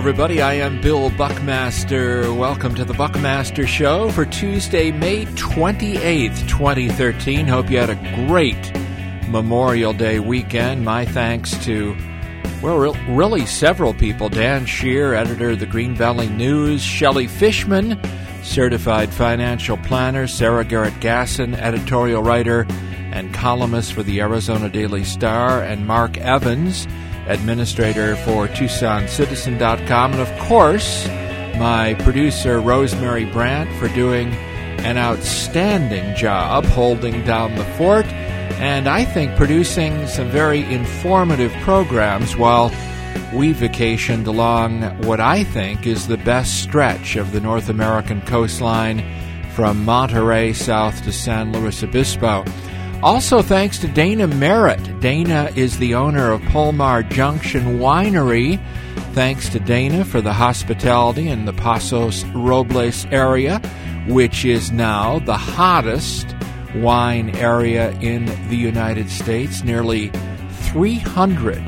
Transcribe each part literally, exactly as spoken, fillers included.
everybody. I am Bill Buckmaster. Welcome to the Buckmaster Show for Tuesday, May twenty-eighth, twenty thirteen. Hope you had a great Memorial Day weekend. My thanks to, well, re- really several people. Dan Shear, editor of the Green Valley News. Shelley Fishman, certified financial planner. Sarah Garrett-Gasson, editorial writer and columnist for the Arizona Daily Star. And Mark Evans, administrator for Tucson Citizen dot com, and of course, my producer, Rosemary Brandt, for doing an outstanding job holding down the fort, and I think producing some very informative programs while we vacationed along what I think is the best stretch of the North American coastline from Monterey south to San Luis Obispo. Also, thanks to Dana Merritt. Dana is the owner of Polmar Junction Winery. Thanks to Dana for the hospitality in the Pasos Robles area, which is now the hottest wine area in the United States. Nearly three hundred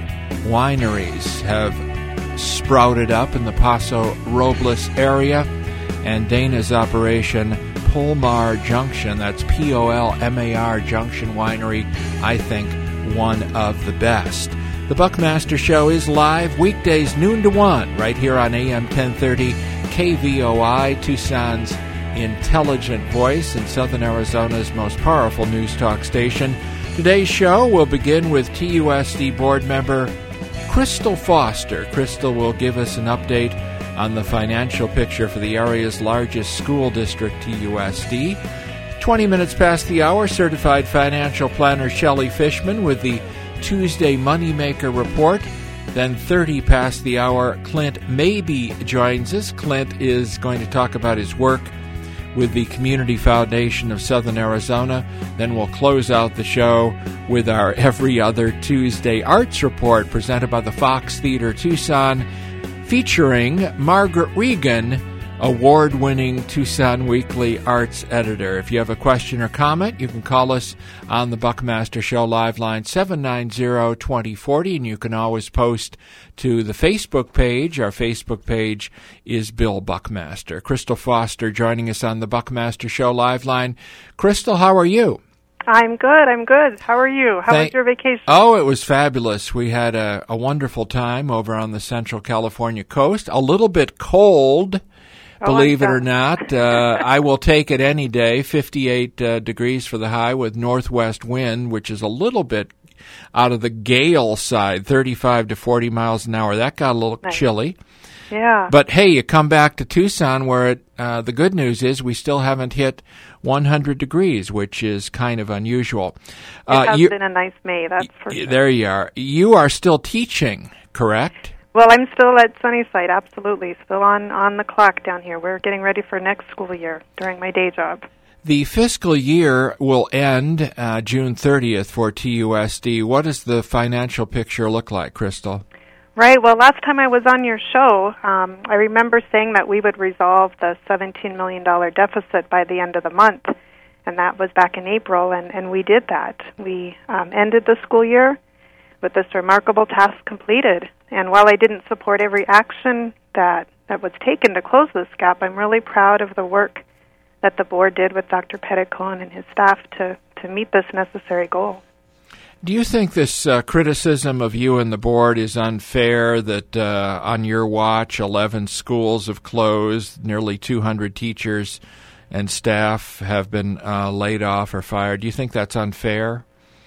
wineries have sprouted up in the Paso Robles area, and Dana's operation, Polmar Junction, that's P O L M A R Junction Winery, I think one of the best. The Buckmaster Show is live weekdays noon to one, right here on A M ten thirty K V O I, Tucson's intelligent voice and Southern Arizona's most powerful news talk station. Today's show will begin with T U S D board member Crystal Foster. Crystal will give us an update on the financial picture for the area's largest school district, T U S D. twenty minutes past the hour, certified financial planner Shelley Fishman with the Tuesday Moneymaker Report. Then thirty past the hour, Clint Maybe joins us. Clint is going to talk about his work with the Community Foundation of Southern Arizona. Then we'll close out the show with our Every Other Tuesday Arts Report presented by the Fox Theater Tucson, featuring Margaret Regan, award-winning Tucson Weekly arts editor. If you have a question or comment, you can call us on the Buckmaster Show live line seven nine zero, two zero four zero, and you can always post to the Facebook page. Our Facebook page is Bill Buckmaster. Crystal Foster joining us on the Buckmaster Show live line. Crystal, how are you? I'm good. I'm good. How are you? How Thank- was your vacation? Oh, it was fabulous. We had a, a wonderful time over on the Central California coast. A little bit cold, oh, believe it or not. Uh, I will take it any day. fifty-eight uh, degrees for the high with northwest wind, which is a little bit out of the gale side, thirty-five to forty miles an hour. That got a little nice. chilly. Yeah. But hey, you come back to Tucson where it, uh, the good news is we still haven't hit one hundred degrees, which is kind of unusual. It uh, has you, been a nice May, that's for sure. There you are. You are still teaching, correct? Well, I'm still at Sunnyside, absolutely. Still on, on the clock down here. We're getting ready for next school year during my day job. The fiscal year will end uh, June thirtieth for T U S D. What does the financial picture look like, Crystal? Right. Well, last time I was on your show, um, I remember saying that we would resolve the seventeen million dollars deficit by the end of the month, and that was back in April, and, and we did that. We um, ended the school year with this remarkable task completed, and while I didn't support every action that, that was taken to close this gap, I'm really proud of the work that the board did with Doctor Petitcon and his staff to, to meet this necessary goal. Do you think this uh, criticism of you and the board is unfair, that uh, on your watch eleven schools have closed, nearly two hundred teachers and staff have been uh, laid off or fired? Do you think that's unfair?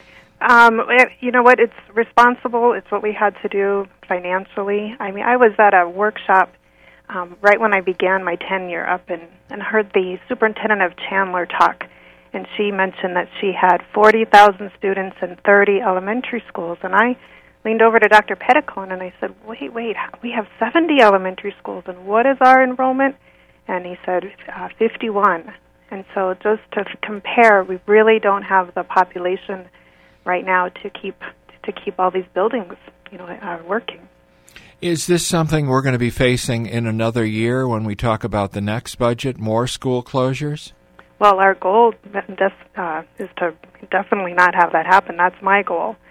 Um, it, you know what? It's responsible. It's what we had to do financially. I mean, I was at a workshop um, right when I began my tenure up and, and heard the superintendent of Chandler talk. And she mentioned that she had forty thousand students in thirty elementary schools. And I leaned over to Doctor Petitcon and I said, wait, wait, we have seventy elementary schools, and what is our enrollment? And he said, uh, fifty-one. And so just to compare, we really don't have the population right now to keep to keep all these buildings, you know, uh, working. Is this something we're going to be facing in another year when we talk about the next budget, more school closures? Well, our goal uh, is to definitely not have that happen. That's my goal,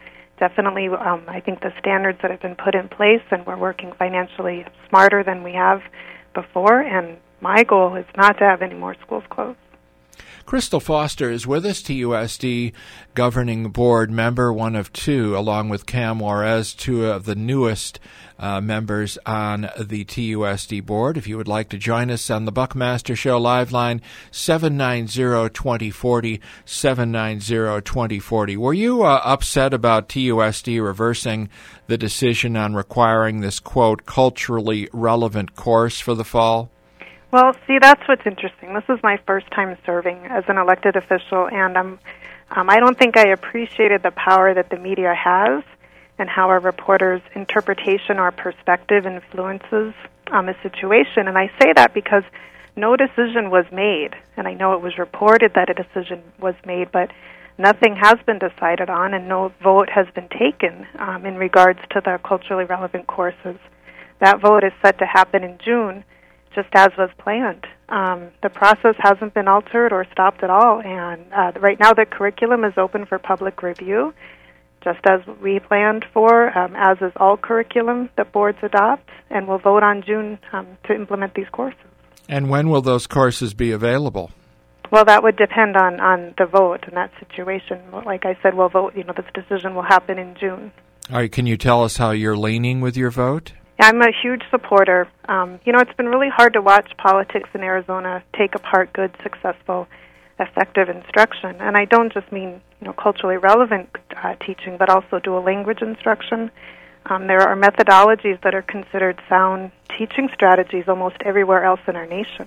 definitely, um, I think the standards that have been put in place, and we're working financially smarter than we have before, and my goal is not to have any more schools closed. Crystal Foster is with us, T U S D Governing Board member, one of two, along with Cam Juarez, two of the newest uh, members on the T U S D board. If you would like to join us on the Buckmaster Show live line, seven nine zero, two zero four zero, seven nine zero, two zero four zero. Were you uh, upset about T U S D reversing the decision on requiring this, quote, culturally relevant course for the fall? Well, see, that's what's interesting. This is my first time serving as an elected official, and I'm, um, I don't think I appreciated the power that the media has and how a reporter's interpretation or perspective influences um, a situation. And I say that because no decision was made, and I know it was reported that a decision was made, but nothing has been decided on, and no vote has been taken um, in regards to the culturally relevant courses. That vote is set to happen in June, just as was planned. Um, the process hasn't been altered or stopped at all, and uh, right now the curriculum is open for public review, just as we planned for, um, as is all curriculum that boards adopt, and we'll vote on June um, to implement these courses. And when will those courses be available? Well, that would depend on, on the vote in that situation. Like I said, we'll vote, you know, this decision will happen in June. All right, can you tell us how you're leaning with your vote? I'm a huge supporter. Um, you know, it's been really hard to watch politics in Arizona take apart good, successful, effective instruction. And I don't just mean, you know, culturally relevant uh, teaching, but also dual language instruction. Um, there are methodologies that are considered sound teaching strategies almost everywhere else in our nation.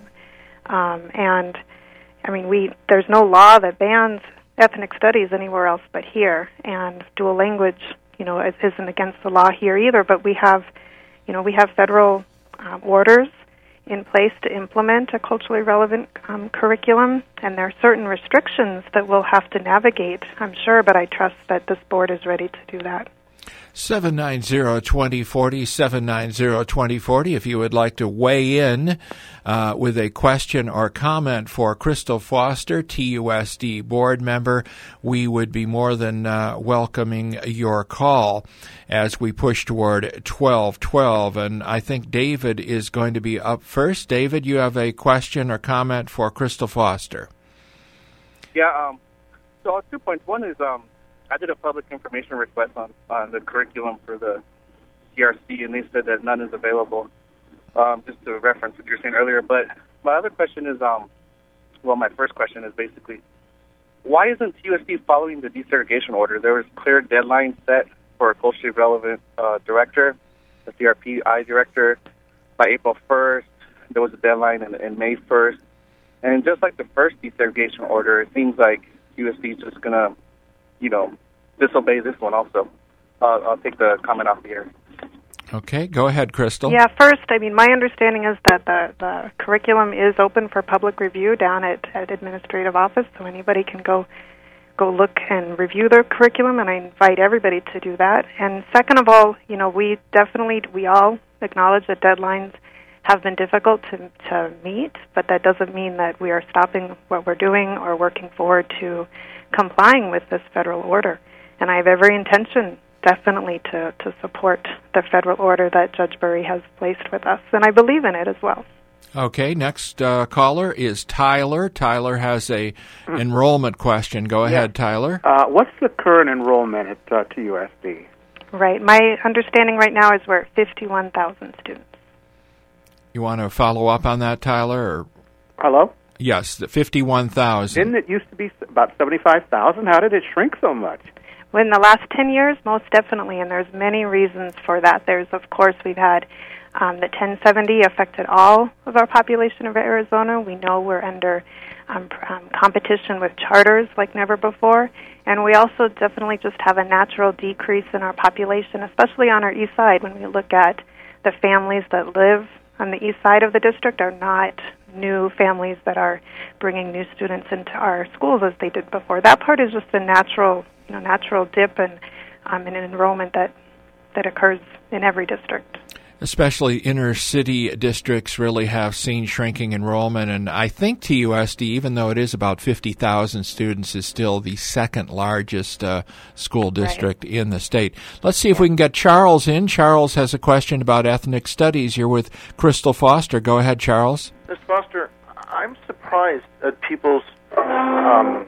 Um, and, I mean, we there's no law that bans ethnic studies anywhere else but here. And dual language, you know, isn't against the law here either, but we have You know, we have federal um, orders in place to implement a culturally relevant um, curriculum, and there are certain restrictions that we'll have to navigate, I'm sure, but I trust that this board is ready to do that. seven nine zero, two zero four zero, seven nine zero, two zero four zero if you would like to weigh in uh, with a question or comment for Crystal Foster, T U S D board member. We would be more than uh, welcoming your call as we push toward twelve twelve. And I think David is going to be up first. David, you have a question or comment for Crystal Foster. Yeah, um, so two points. One is um, I did a public information request on, on the curriculum for the C R C, and they said that none is available, um, just to reference what you were saying earlier. But my other question is, um, well, my first question is basically, why isn't T U S D following the desegregation order? There was clear deadline set for a culturally relevant uh, director, the C R P I director, by April first. There was a deadline in, in May first. And just like the first desegregation order, it seems like T U S D is just going to, you know, disobey this one also. Uh, I'll take the comment off the air. Okay, go ahead, Crystal. Yeah, first, I mean, my understanding is that the, the curriculum is open for public review down at, at administrative office, so anybody can go go look and review their curriculum, and I invite everybody to do that. And second of all, you know, we definitely, we all acknowledge that deadlines have been difficult to, to meet, but that doesn't mean that we are stopping what we're doing or working forward to complying with this federal order. And I have every intention, definitely, to, to support the federal order that Judge Burry has placed with us, and I believe in it as well. Okay, next uh, caller is Tyler. Tyler has a mm. enrollment question. Go ahead, yeah. Tyler. Uh, what's the current enrollment at uh, T U S D? Right. My understanding right now is we're at fifty-one thousand students. You want to follow up on that, Tyler? Or? Hello? Yes, the fifty-one thousand. Didn't it used to be about seventy-five thousand? How did it shrink so much? Well, in the last ten years, most definitely, and there's many reasons for that. There's, of course, we've had um, the ten seventy affected all of our population of Arizona. We know we're under um, um, competition with charters like never before, and we also definitely just have a natural decrease in our population, especially on our east side. When we look at the families that live on the east side of the district are not new families that are bringing new students into our schools as they did before. That part is just a natural, you know, natural dip in, um, in an enrollment that, that occurs in every district. Especially inner city districts really have seen shrinking enrollment, and I think T U S D, even though it is about fifty thousand students, is still the second largest uh, school district right. in the state. Let's see if we can get Charles in. Charles has a question about ethnic studies. You're with Crystal Foster. Go ahead, Charles. Miz Foster, I'm surprised at people's um,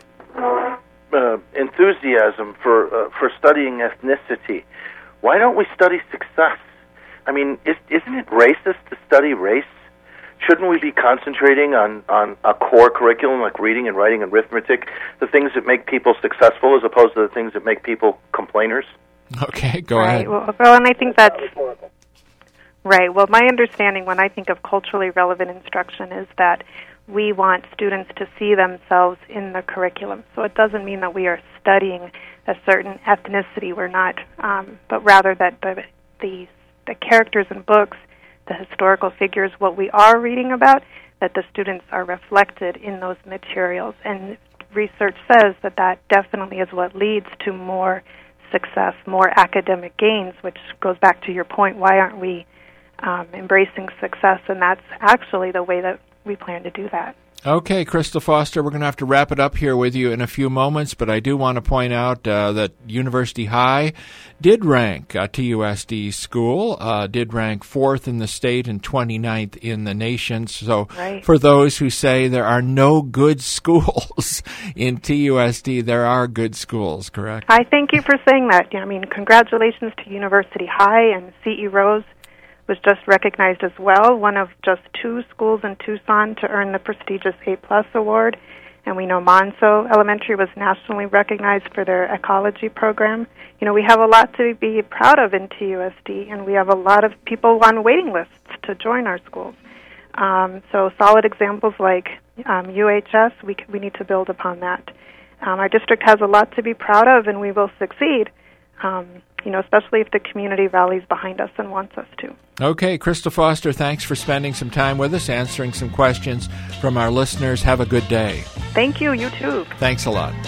uh, enthusiasm for uh, for studying ethnicity. Why don't we study success? I mean, is, isn't it racist to study race? Shouldn't we be concentrating on, on a core curriculum like reading and writing and arithmetic, the things that make people successful as opposed to the things that make people complainers? Okay, go right. ahead. Well, well, and I think that's right. Well, my understanding when I think of culturally relevant instruction is that we want students to see themselves in the curriculum. So it doesn't mean that we are studying a certain ethnicity. We're not, um, but rather that the the the characters in books, the historical figures, what we are reading about, that the students are reflected in those materials. And research says that that definitely is what leads to more success, more academic gains, which goes back to your point, why aren't we um, embracing success? And that's actually the way that we plan to do that. Okay, Crystal Foster, we're going to have to wrap it up here with you in a few moments, but I do want to point out uh, that University High did rank uh, T U S D school, uh, did rank fourth in the state and twenty-ninth in the nation. So right. for those who say there are no good schools in T U S D, there are good schools, correct? I thank you for saying that. I mean, congratulations to University High, and C E Rose was just recognized as well, one of just two schools in Tucson to earn the prestigious A plus award. And we know Monso Elementary was nationally recognized for their ecology program. You know, we have a lot to be proud of in T U S D, and we have a lot of people on waiting lists to join our schools. Um, so solid examples like um, U H S, we, we need to build upon that. Um, our district has a lot to be proud of, and we will succeed. Um, you know, especially if the community rallies behind us and wants us to. Okay, Crystal Foster, thanks for spending some time with us, answering some questions from our listeners. Have a good day. Thank you. You too. Thanks a lot.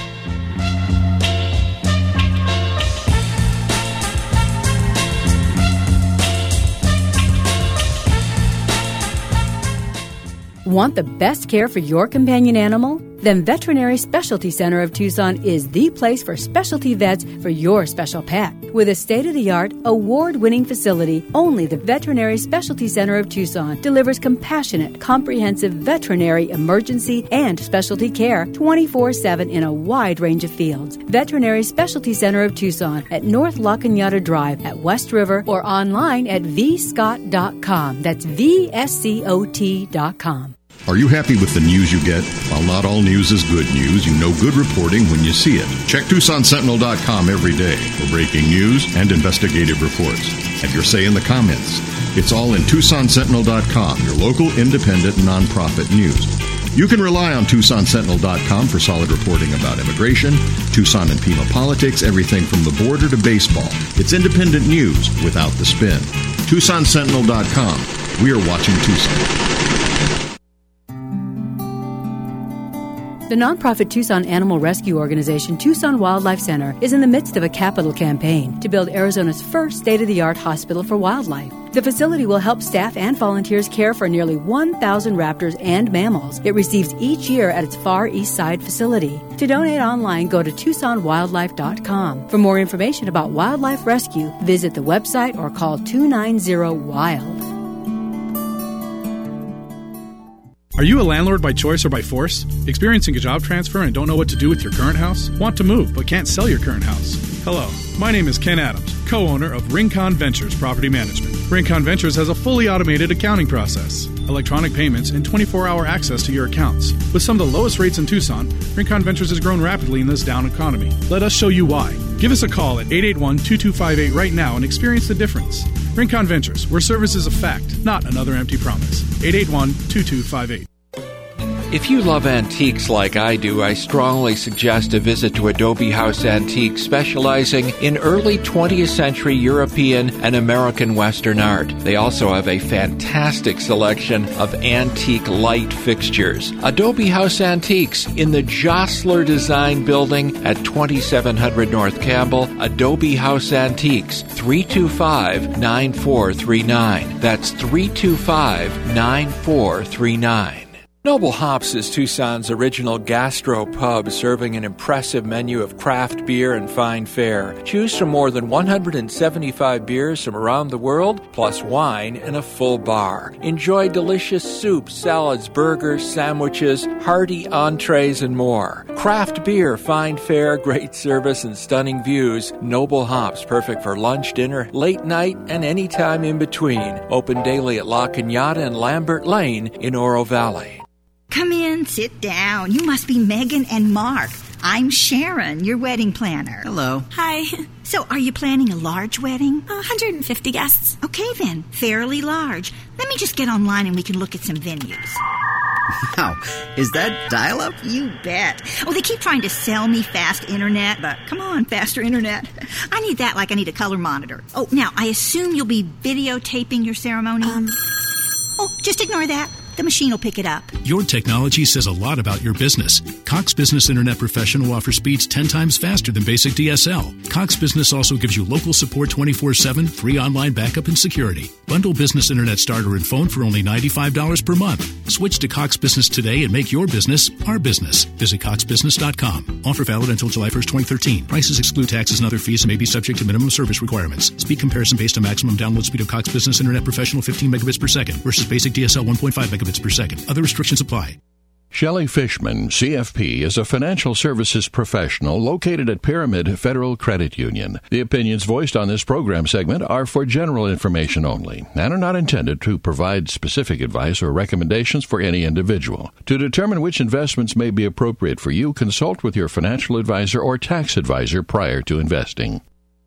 Want the best care for your companion animal? Then Veterinary Specialty Center of Tucson is the place for specialty vets for your special pet. With a state-of-the-art, award-winning facility, only the Veterinary Specialty Center of Tucson delivers compassionate, comprehensive veterinary emergency and specialty care twenty-four seven in a wide range of fields. Veterinary Specialty Center of Tucson at North La Cañada Drive at West River or online at v scott dot com. That's V S C O T dot com. Are you happy with the news you get? While not all news is good news, you know good reporting when you see it. Check Tucson Sentinel dot com every day for breaking news and investigative reports. Have your say in the comments. It's all in Tucson Sentinel dot com, your local independent nonprofit news. You can rely on Tucson Sentinel dot com for solid reporting about immigration, Tucson and Pima politics, everything from the border to baseball. It's independent news without the spin. Tucson Sentinel dot com. We are watching Tucson. The nonprofit Tucson Animal Rescue Organization, Tucson Wildlife Center, is in the midst of a capital campaign to build Arizona's first state-of-the-art hospital for wildlife. The facility will help staff and volunteers care for nearly one thousand raptors and mammals it receives each year at its Far East Side facility. To donate online, go to tucson wildlife dot com. For more information about wildlife rescue, visit the website or call two nine zero wild. Are you a landlord by choice or by force? Experiencing a job transfer and don't know what to do with your current house? Want to move but can't sell your current house? Hello, my name is Ken Adams, co-owner of Rincon Ventures Property Management. Rincon Ventures has a fully automated accounting process, electronic payments, and twenty-four hour access to your accounts. With some of the lowest rates in Tucson, Rincon Ventures has grown rapidly in this down economy. Let us show you why. Give us a call at eight eight one, two two five eight right now and experience the difference. Rincon Ventures, where service is a fact, not another empty promise. eight eight one, two two five eight. If you love antiques like I do, I strongly suggest a visit to Adobe House Antiques, specializing in early twentieth century European and American Western art. They also have a fantastic selection of antique light fixtures. Adobe House Antiques in the Jostler Design Building at twenty-seven hundred North Campbell. Adobe House Antiques, three two five, nine four three nine. That's three two five, nine four three nine. Noble Hops is Tucson's original gastro pub, serving an impressive menu of craft beer and fine fare. Choose from more than one hundred seventy-five beers from around the world, plus wine and a full bar. Enjoy delicious soups, salads, burgers, sandwiches, hearty entrees, and more. Craft beer, fine fare, great service, and stunning views. Noble Hops, perfect for lunch, dinner, late night, and any time in between. Open daily at La Cañada and Lambert Lane in Oro Valley. Come in, sit down. You must be Megan and Mark. I'm Sharon, your wedding planner. Hello. Hi. So, are you planning a large wedding? one hundred fifty guests. Okay, then. Fairly large. Let me just get online and we can look at some venues. Wow. Is that dial-up? You bet. Oh, they keep trying to sell me fast internet, but come on, faster internet. I need that like I need a color monitor. Oh, now, I assume you'll be videotaping your ceremony? Um. Oh, just ignore that. The machine will pick it up. Your technology says a lot about your business. Cox Business Internet Professional offers speeds ten times faster than basic D S L. Cox Business also gives you local support twenty-four seven, free online backup and security. Bundle Business Internet Starter and Phone for only ninety-five dollars per month. Switch to Cox Business today and make your business our business. Visit cox business dot com. Offer valid until July first, twenty thirteen. Prices exclude taxes and other fees and may be subject to minimum service requirements. Speed comparison based on maximum download speed of Cox Business Internet Professional fifteen megabits per second versus basic D S L one point five megabits per second. Other restrictions apply. Shelley Fishman, C F P, is a financial services professional located at Pyramid Federal Credit Union. The opinions voiced on this program segment are for general information only and are not intended to provide specific advice or recommendations for any individual. To determine which investments may be appropriate for you, consult with your financial advisor or tax advisor prior to investing.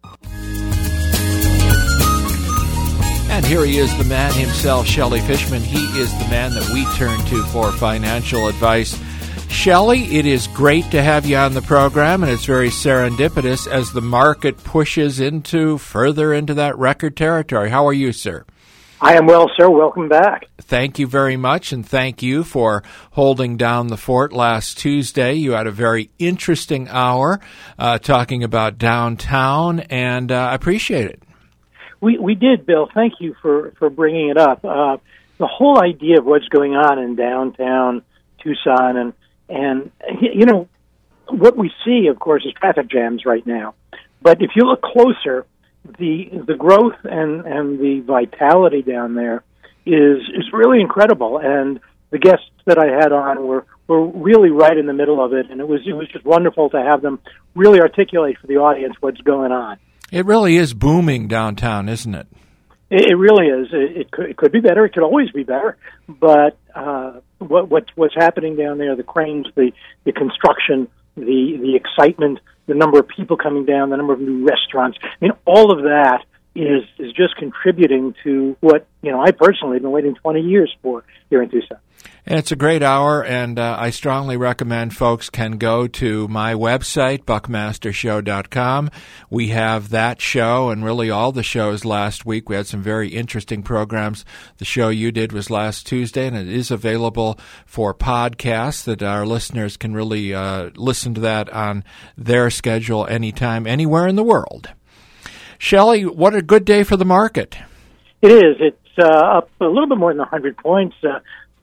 And here he is, the man himself, Shelley Fishman. He is the man that we turn to for financial advice. Shelley, it is great to have you on the program, and it's very serendipitous as the market pushes into further into that record territory. How are you, sir? I am well, sir. Welcome back. Thank you very much, and thank you for holding down the fort last Tuesday. You had a very interesting hour uh, talking about downtown, and uh, I appreciate it. We we did, Bill. Thank you for, for bringing it up. Uh, the whole idea of what's going on in downtown Tucson, and, and you know, what we see, of course, is traffic jams right now. But if you look closer, the the growth and, and the vitality down there is is really incredible. And the guests that I had on were, were really right in the middle of it, and it was it was just wonderful to have them really articulate for the audience what's going on. It really is booming downtown, isn't it? It, it really is. It, it, could, it could be better. It could always be better. But uh, what, what's what's happening down there, the cranes, the, the construction, the the excitement, the number of people coming down, the number of new restaurants, I mean, all of that is is just contributing to what, you know, I personally have been waiting twenty years for here in Tucson. And it's a great hour, and uh, I strongly recommend folks can go to my website, buckmaster show dot com. We have that show and really all the shows last week. We had some very interesting programs. The show you did was last Tuesday, and it is available for podcasts that our listeners can really uh, listen to that on their schedule anytime, anywhere in the world. Shelley, what a good day for the market. It is. It's uh, up a little bit more than one hundred points. Uh,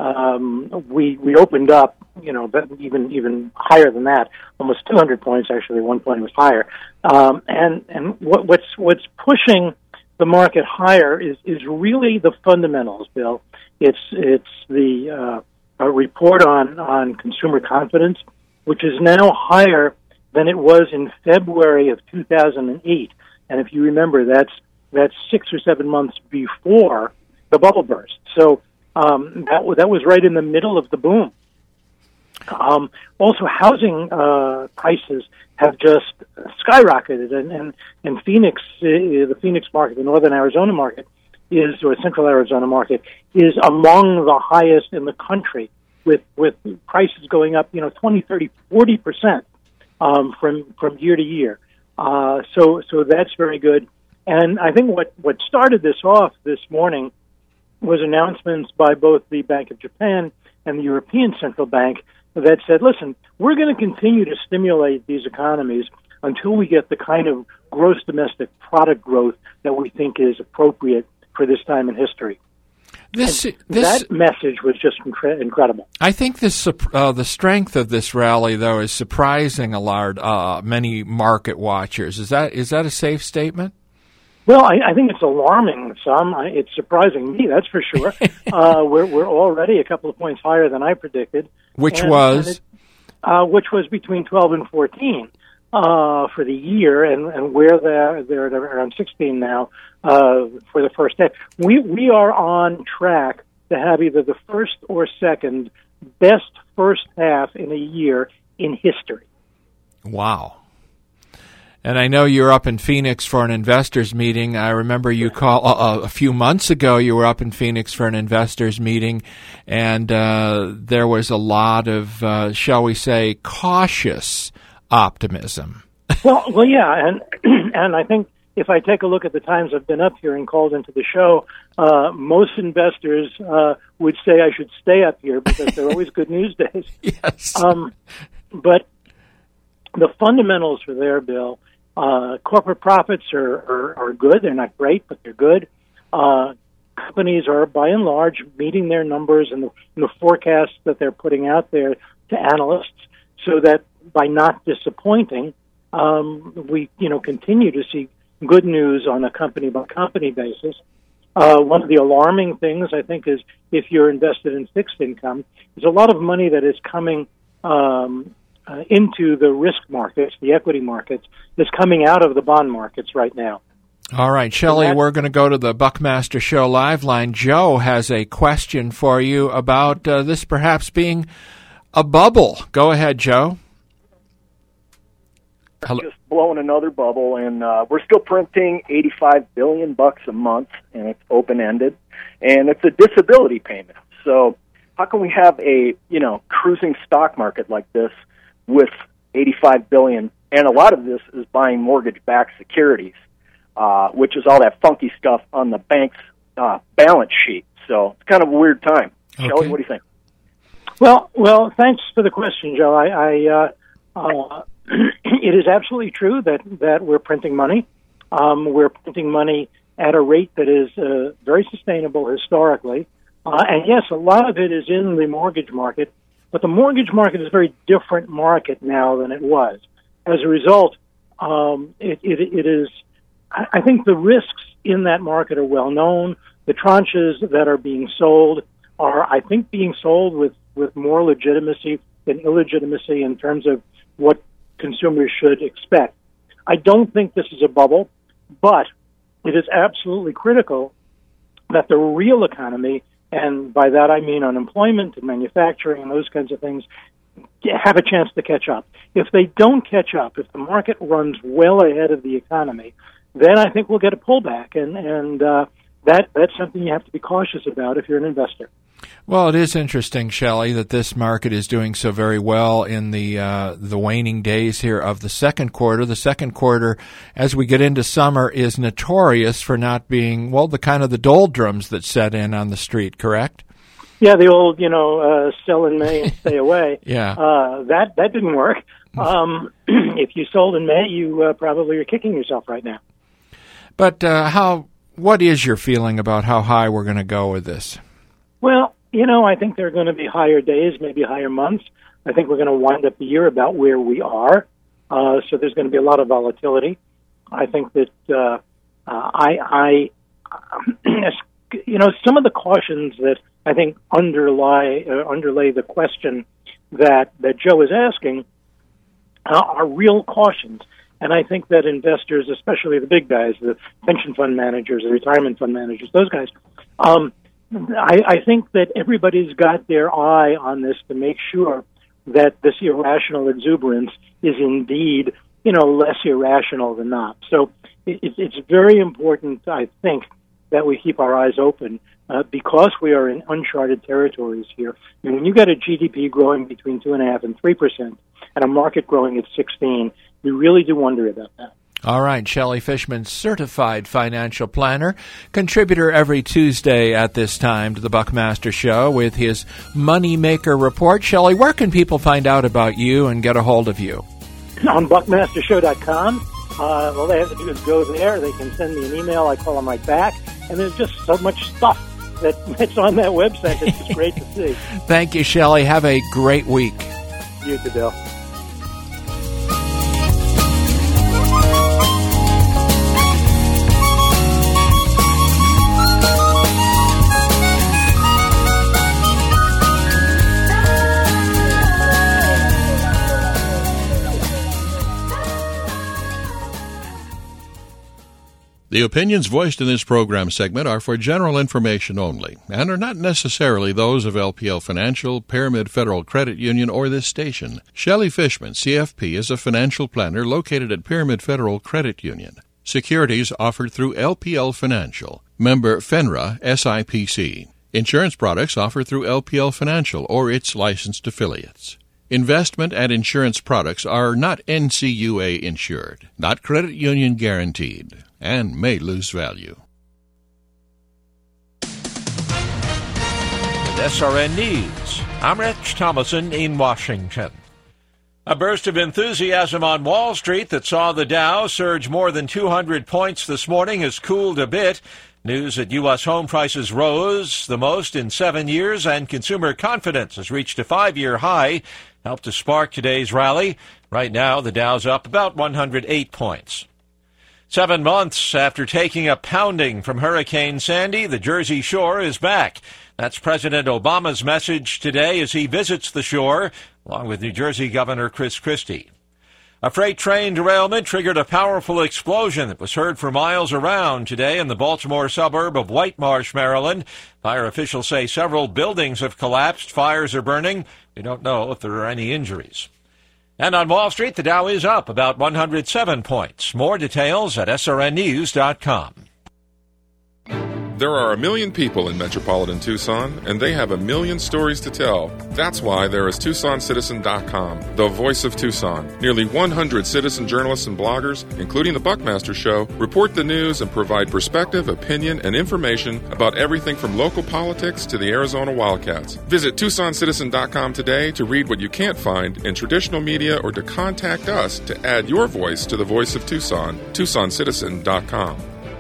um, we we opened up, you know, even even higher than that, almost two hundred points. Actually, one point was higher. Um, and and what, what's what's pushing the market higher is is really the fundamentals, Bill. It's it's the uh, a report on on consumer confidence, which is now higher than it was in February of two thousand eight. And if you remember, that's that's six or seven months before the bubble burst. So um, that that was right in the middle of the boom. Um, also, housing uh, prices have just skyrocketed, and and, and Phoenix, uh, the Phoenix market, the northern Arizona market, is or central Arizona market is among the highest in the country with with prices going up, you know, twenty, thirty, forty percent um, from from year to year. Uh, so so that's very good. And I think what, what started this off this morning was announcements by both the Bank of Japan and the European Central Bank that said, listen, we're going to continue to stimulate these economies until we get the kind of gross domestic product growth that we think is appropriate for this time in history. This, this that message was just incre- incredible. I think this uh, the strength of this rally, though, is surprising a large uh, many market watchers. Is that is that a safe statement? Well, I, I think it's alarming some. I, it's surprising me, that's for sure. uh, we're we're already a couple of points higher than I predicted. Which and, was? And it, uh, which was between twelve and fourteen uh, for the year, and, and we're there, they're at around sixteen now uh, for the first half. We, we are on track to have either the first or second best first half in a year in history. Wow. And I know you're up in Phoenix for an investors meeting. I remember you call uh, a few months ago. You were up in Phoenix for an investors meeting, and uh, there was a lot of, uh, shall we say, cautious optimism. Well, well, yeah, and and I think if I take a look at the times I've been up here and called into the show, uh, most investors uh, would say I should stay up here because they're always good news days. Yes. Um, but the fundamentals are there, Bill. Uh, corporate profits are, are, are good. They're not great, but they're good. Uh, companies are, by and large, meeting their numbers and the, and the forecasts that they're putting out there to analysts, so that by not disappointing, um, we you know continue to see good news on a company-by-company basis. Uh, one of the alarming things, I think, is if you're invested in fixed income, there's a lot of money that is coming um Uh, into the risk markets, the equity markets, that's coming out of the bond markets right now. All right, Shelley, so we're going to go to the Buckmaster Show live line. Joe has a question for you about uh, this perhaps being a bubble. Go ahead, Joe. Hello. Just blowing another bubble, and uh, we're still printing eighty-five billion bucks a month, and it's open-ended, and it's a disability payment. So how can we have a you know cruising stock market like this with eighty-five billion dollars, and a lot of this is buying mortgage-backed securities, uh, which is all that funky stuff on the bank's uh, balance sheet. So it's kind of a weird time. Okay. Shelley, what do you think? Well, well, thanks for the question, Joe. I, I uh, uh, it is absolutely true that, that we're printing money. Um, we're printing money at a rate that is uh, very sustainable historically. Uh, and yes, a lot of it is in the mortgage market. But the mortgage market is a very different market now than it was. As a result, um, it, it, it is, I think the risks in that market are well known. The tranches that are being sold are, I think, being sold with, with more legitimacy than illegitimacy in terms of what consumers should expect. I don't think this is a bubble, but it is absolutely critical that the real economy, and by that I mean unemployment and manufacturing and those kinds of things, have a chance to catch up. If they don't catch up, if the market runs well ahead of the economy, then I think we'll get a pullback, and, and uh, that that's something you have to be cautious about if you're an investor. Well, it is interesting, Shelley, that this market is doing so very well in the uh, the waning days here of the second quarter. The second quarter, as we get into summer, is notorious for not being, well, the kind of the doldrums that set in on the street, correct? Yeah, the old, you know, uh, sell in May and stay away. Yeah. Uh, that, that didn't work. Um, if you sold in May, you uh, probably are kicking yourself right now. But uh, how? What is your feeling about how high we're going to go with this? Well, you know, I think there are going to be higher days, maybe higher months. I think we're going to wind up the year about where we are. Uh, so there's going to be a lot of volatility. I think that uh, uh, I, I, you know, some of the cautions that I think underlie uh, underlay the question that that Joe is asking uh, are real cautions. And I think that investors, especially the big guys, the pension fund managers, the retirement fund managers, those guys, um, I, I think that everybody's got their eye on this to make sure that this irrational exuberance is indeed, you know, less irrational than not. So it, it's very important, I think, that we keep our eyes open uh, because we are in uncharted territories here. I mean, when you got a G D P growing between two and a half and three percent, and a market growing at sixteen, we really do wonder about that. All right, Shelley Fishman, certified financial planner, contributor every Tuesday at this time to the Buckmaster Show with his Moneymaker Report. Shelley, where can people find out about you and get a hold of you? On buckmaster show dot com. Uh, all they have to do is go there. They can send me an email. I call them right back. And there's just so much stuff that, that's on that website. It's just great to see. Thank you, Shelley. Have a great week. You too, Bill. The opinions voiced in this program segment are for general information only and are not necessarily those of L P L Financial, Pyramid Federal Credit Union, or this station. Shelley Fishman, C F P, is a financial planner located at Pyramid Federal Credit Union. Securities offered through L P L Financial, member FINRA S I P C. Insurance products offered through L P L Financial or its licensed affiliates. Investment and insurance products are not N C U A insured, not credit union guaranteed, and may lose value. At S R N News, I'm Rich Thomason in Washington. A burst of enthusiasm on Wall Street that saw the Dow surge more than two hundred points this morning has cooled a bit. News that U S home prices rose the most in seven years and consumer confidence has reached a five-year high, helped to spark today's rally. Right now, the Dow's up about one hundred eight points. Seven months after taking a pounding from Hurricane Sandy, the Jersey Shore is back. That's President Obama's message today as he visits the shore, along with New Jersey Governor Chris Christie. A freight train derailment triggered a powerful explosion that was heard for miles around today in the Baltimore suburb of White Marsh, Maryland. Fire officials say several buildings have collapsed. Fires are burning. We don't know if there are any injuries. And on Wall Street, the Dow is up about one hundred seven points. More details at S R N news dot com. There are a million people in metropolitan Tucson, and they have a million stories to tell. That's why there is Tucson Citizen dot com, the voice of Tucson. Nearly one hundred citizen journalists and bloggers, including the Buckmaster Show, report the news and provide perspective, opinion, and information about everything from local politics to the Arizona Wildcats. Visit Tucson Citizen dot com today to read what you can't find in traditional media or to contact us to add your voice to the voice of Tucson. Tucson Citizen dot com.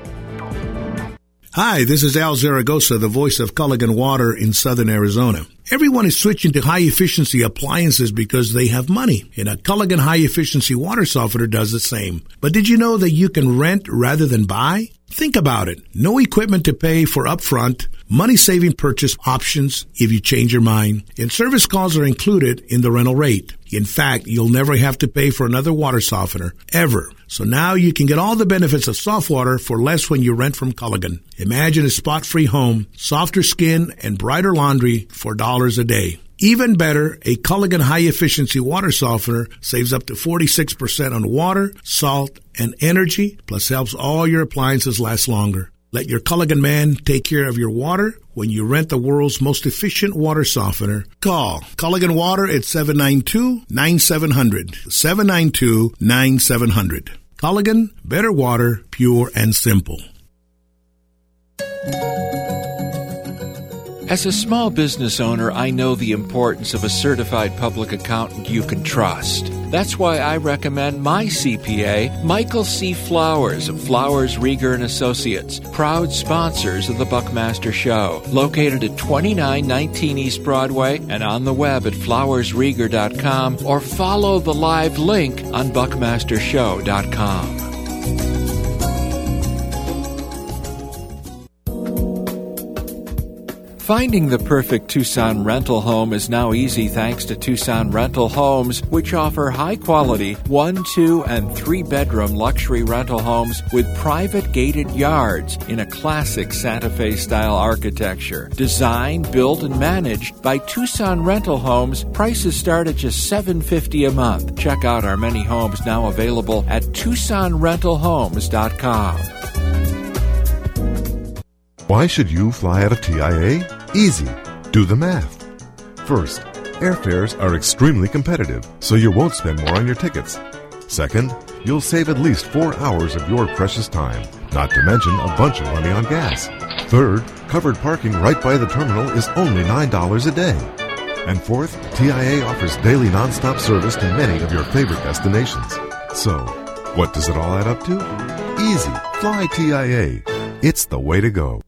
Hi, this is Al Zaragoza, the voice of Culligan Water in southern Arizona. Everyone is switching to high-efficiency appliances because they have money, and a Culligan high-efficiency water softener does the same. But did you know that you can rent rather than buy? Think about it. No equipment to pay for upfront, money-saving purchase options if you change your mind, and service calls are included in the rental rate. In fact, you'll never have to pay for another water softener, ever. So now you can get all the benefits of soft water for less when you rent from Culligan. Imagine a spot-free home, softer skin, and brighter laundry for dollars a day. Even better, a Culligan high-efficiency water softener saves up to forty-six percent on water, salt, and energy, plus helps all your appliances last longer. Let your Culligan man take care of your water when you rent the world's most efficient water softener. Call Culligan Water at seven nine two, nine seven zero zero, seven nine two, nine seven zero zero. Culligan, better water, pure and simple. As a small business owner, I know the importance of a certified public accountant you can trust. That's why I recommend my C P A, Michael C. Flowers of Flowers, Rieger and Associates, proud sponsors of the Buckmaster Show, located at twenty-nine nineteen East Broadway and on the web at flowers rieger dot com or follow the live link on buckmaster show dot com. Finding the perfect Tucson rental home is now easy thanks to Tucson Rental Homes, which offer high-quality one, two, and three-bedroom luxury rental homes with private gated yards in a classic Santa Fe-style architecture. Designed, built, and managed by Tucson Rental Homes, prices start at just seven hundred fifty dollars a month. Check out our many homes now available at tucson rental homes dot com. Why should you fly out of T I A? Easy. Do the math. First, airfares are extremely competitive, so you won't spend more on your tickets. Second, you'll save at least four hours of your precious time, not to mention a bunch of money on gas. Third, covered parking right by the terminal is only nine dollars a day. And fourth, T I A offers daily nonstop service to many of your favorite destinations. So, what does it all add up to? Easy. Fly T I A. It's the way to go.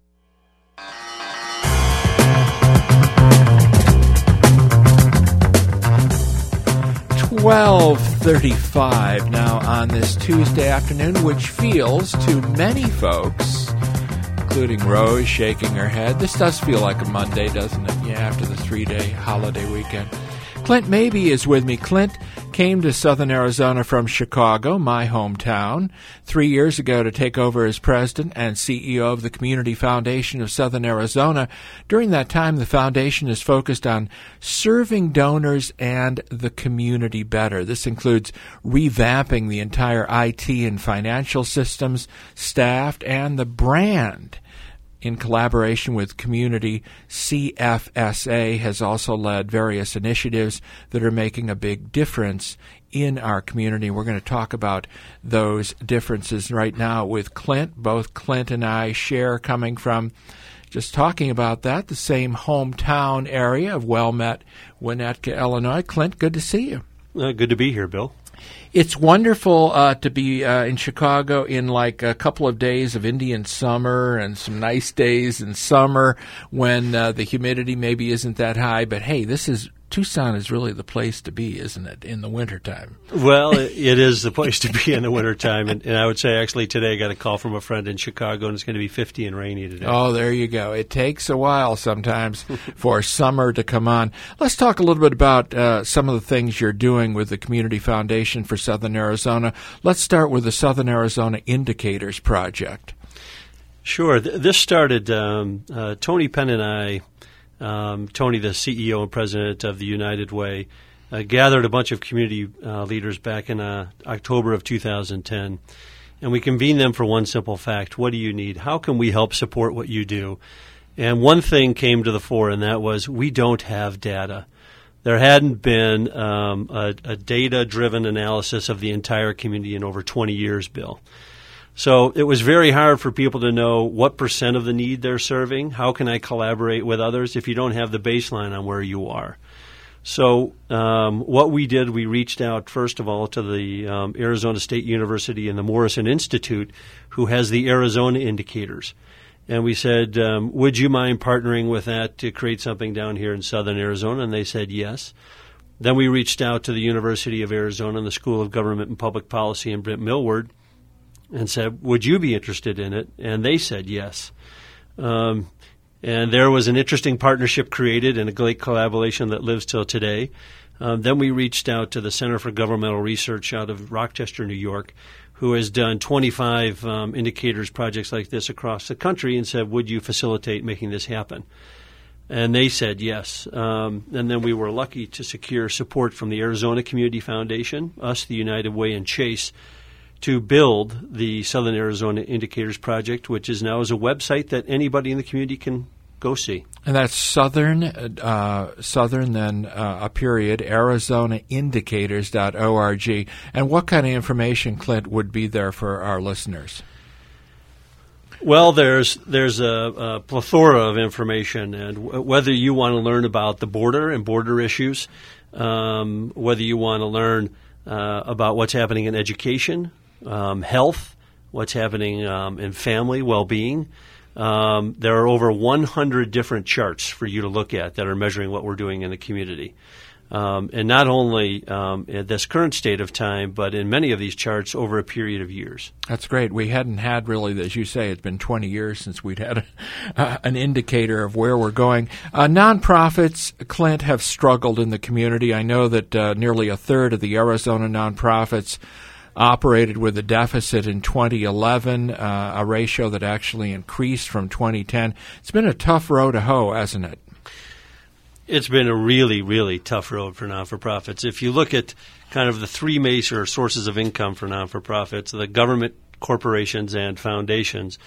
twelve thirty-five now on this Tuesday afternoon, which feels to many folks, including Rose shaking her head, this does feel like a Monday, doesn't it? Yeah, after the three-day holiday weekend. Clint Mabey is with me. Clint came to Southern Arizona from Chicago, my hometown, three years ago to take over as president and C E O of the Community Foundation of Southern Arizona. During that time, the foundation is focused on serving donors and the community better. This includes revamping the entire I T and financial systems, staffed, and the brand. In collaboration with Community, C F S A has also led various initiatives that are making a big difference in our community. We're going to talk about those differences right now with Clint. Both Clint and I share coming from, just talking about that, the same hometown area of Wilmette, Winnetka, Illinois. Clint, good to see you. Uh, good to be here, Bill. It's wonderful uh, to be uh, in Chicago in like a couple of days of Indian summer and some nice days in summer when uh, the humidity maybe isn't that high. But, hey, this is Tucson is really the place to be, isn't it, in the wintertime? Well, it is the place to be in the wintertime. And, and I would say actually today I got a call from a friend in Chicago, and it's going to be fifty and rainy today. Oh, there you go. It takes a while sometimes for summer to come on. Let's talk a little bit about uh, some of the things you're doing with the Community Foundation for Southern Arizona. Let's start with the Southern Arizona Indicators Project. Sure. Th- this started, um, uh, Tony Penn and I, Um, Tony, the C E O and president of the United Way, uh, gathered a bunch of community uh, leaders back in uh, October of two thousand ten, and we convened them for one simple fact. What do you need? How can we help support what you do? And one thing came to the fore, and that was we don't have data. There hadn't been um, a, a data-driven analysis of the entire community in over twenty years, Bill. So it was very hard for people to know what percent of the need they're serving. How can I collaborate with others if you don't have the baseline on where you are? So um, what we did, we reached out, first of all, to the um, Arizona State University and the Morrison Institute, who has the Arizona Indicators. And we said, um, would you mind partnering with that to create something down here in southern Arizona? And they said yes. Then we reached out to the University of Arizona and the School of Government and Public Policy in Brent Millward and said, would you be interested in it? And they said yes. Um, and there was an interesting partnership created and a great collaboration that lives till today. Um, then we reached out to the Center for Governmental Research out of Rochester, New York, who has done twenty-five um, indicators projects like this across the country and said, would you facilitate making this happen? And they said yes. Um, and then we were lucky to secure support from the Arizona Community Foundation, us, the United Way, and Chase, to build the Southern Arizona Indicators Project, which is now is a website that anybody in the community can go see. And that's Southern, uh, Southern, then uh, a period, Arizona Indicators dot org. And what kind of information, Clint, would be there for our listeners? Well, there's there's a, a plethora of information, and w- whether you want to learn about the border and border issues, um, whether you want to learn uh, about what's happening in education, Um, health, what's happening um, in family well-being. Um, there are over one hundred different charts for you to look at that are measuring what we're doing in the community. Um, and not only um, at this current state of time, but in many of these charts over a period of years. That's great. We hadn't had really, as you say, it's been twenty years since we'd had a, uh, an indicator of where we're going. Uh, nonprofits, Clint, have struggled in the community. I know that uh, nearly a third of the Arizona nonprofits operated with a deficit in twenty eleven, uh, a ratio that actually increased from twenty ten. It's been a tough road to hoe, hasn't it? It's been a really, really tough road for non-for-profits. If you look at kind of the three major sources of income for non-for-profits, the government, corporations, and foundations,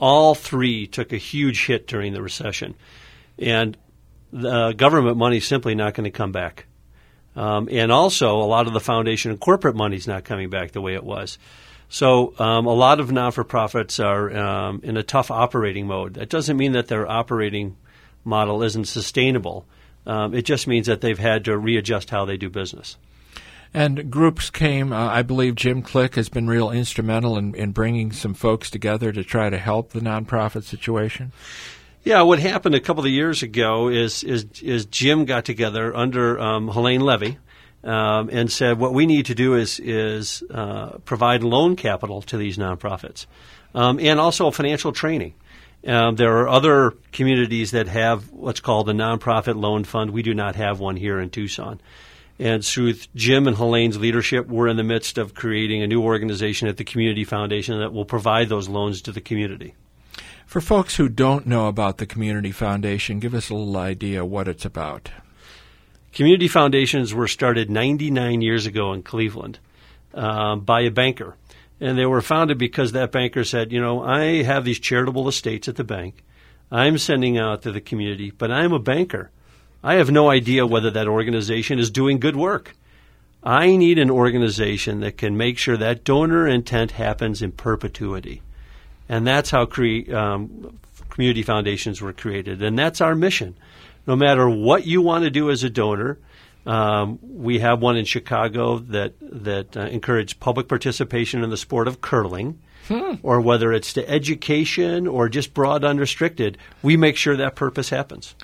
all three took a huge hit during the recession. And the government money is simply not going to come back. Um, and also, a lot of the foundation and corporate money is not coming back the way it was. So um, a lot of non-for-profits are um, in a tough operating mode. That doesn't mean that their operating model isn't sustainable. Um, it just means that they've had to readjust how they do business. And groups came, uh, I believe Jim Click has been real instrumental in, in bringing some folks together to try to help the nonprofit situation. Yeah, what happened a couple of years ago is is, is Jim got together under um, Helene Levy um, and said what we need to do is is uh, provide loan capital to these nonprofits um, and also financial training. Um, there are other communities that have what's called a nonprofit loan fund. We do not have one here in Tucson. And through Jim and Helene's leadership, we're in the midst of creating a new organization at the Community Foundation that will provide those loans to the community. For folks who don't know about the Community Foundation, give us a little idea what it's about. Community foundations were started ninety-nine years ago in Cleveland um, by a banker. And they were founded because that banker said, you know, I have these charitable estates at the bank. I'm sending out to the community, but I'm a banker. I have no idea whether that organization is doing good work. I need an organization that can make sure that donor intent happens in perpetuity. And that's how cre- um, community foundations were created. And that's our mission. No matter what you want to do as a donor, um, we have one in Chicago that, that uh, encouraged public participation in the sport of curling. Hmm. Or whether it's to education or just broad unrestricted, we make sure that purpose happens.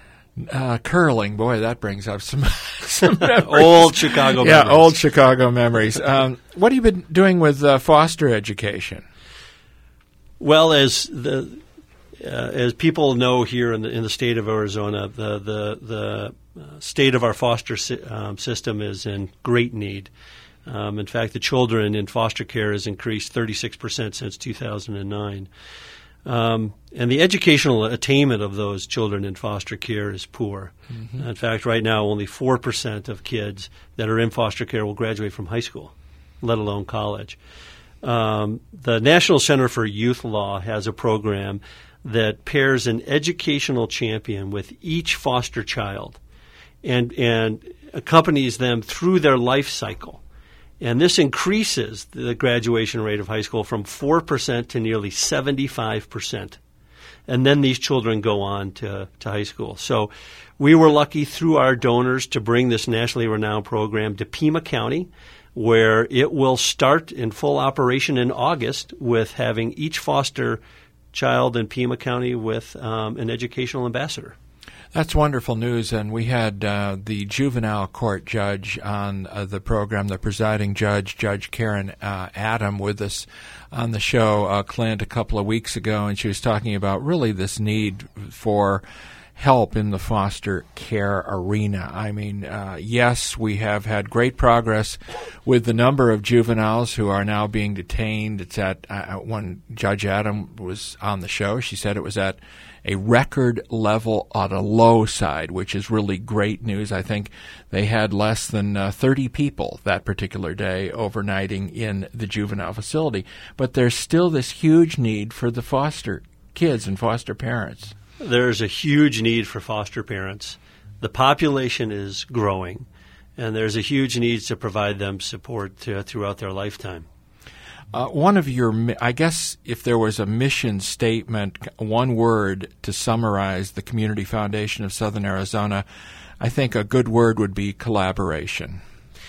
Uh, curling, boy, that brings up some, some memories. Old Chicago yeah, memories. Yeah, old Chicago memories. Um, what have you been doing with uh, foster education? Well, as the uh, as people know here in the in the state of Arizona, the the the uh, state of our foster si- um, system is in great need. Um, in fact, the children in foster care has increased thirty-six percent since two thousand nine. Um, and the educational attainment of those children in foster care is poor. Mm-hmm. In fact, right now, only four percent of kids that are in foster care will graduate from high school, let alone college. Um, the National Center for Youth Law has a program that pairs an educational champion with each foster child and, and accompanies them through their life cycle. And this increases the graduation rate of high school from four percent to nearly seventy-five percent. And then these children go on to, to high school. So we were lucky through our donors to bring this nationally renowned program to Pima County, where it will start in full operation in August with having each foster child in Pima County with um, an educational ambassador. That's wonderful news, and we had uh, the juvenile court judge on uh, the program, the presiding judge, Judge Karen uh, Adam, with us on the show, uh, Clint, a couple of weeks ago, and she was talking about really this need for help in the foster care arena. I mean, uh, yes, we have had great progress with the number of juveniles who are now being detained. It's at, uh, when Judge Adam was on the show, she said it was at a record level on a low side, which is really great news. I think they had less than uh, thirty people that particular day overnighting in the juvenile facility. But there's still this huge need for the foster kids and foster parents. There's a huge need for foster parents. The population is growing, and there's a huge need to provide them support to, throughout their lifetime. Uh, one of your, I guess if there was a mission statement, one word to summarize the Community Foundation of Southern Arizona, I think a good word would be collaboration.